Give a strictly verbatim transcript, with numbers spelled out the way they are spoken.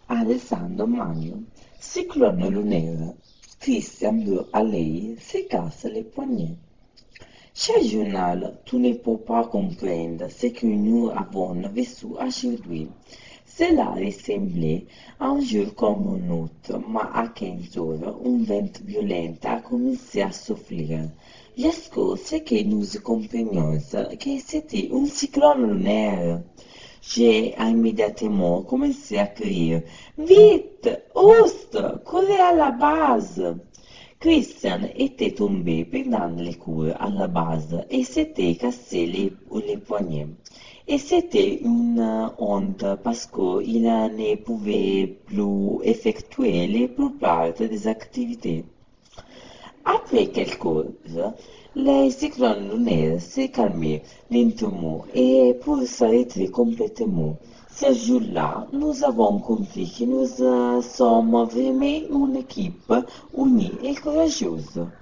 Alessandro Magno, cyclone lunaire. Christian veut aller se casse les poignets. Cher journal, tu ne peux pas comprendre ce que nous avons vécu aujourd'hui. Cela ressemblait à un jour comme un autre, mais à quinze heures, un vent violent a commencé à souffler. Jusqu'à ce que nous comprenions que c'était un cyclone lunaire. J'ai immédiatement commencé à crier vite, oust, courez à la base. Christian était tombé pendant les cours à la base et s'était cassé les, les poignets. Et c'était une honte parce qu'il ne pouvait plus effectuer la plupart des activités. Après quelques heures, le cyclone lunaire s'est calmé lentement et pour s'arrêter complètement. Ce jour-là, nous avons compris que nous euh, sommes vraiment une équipe unie et courageuse.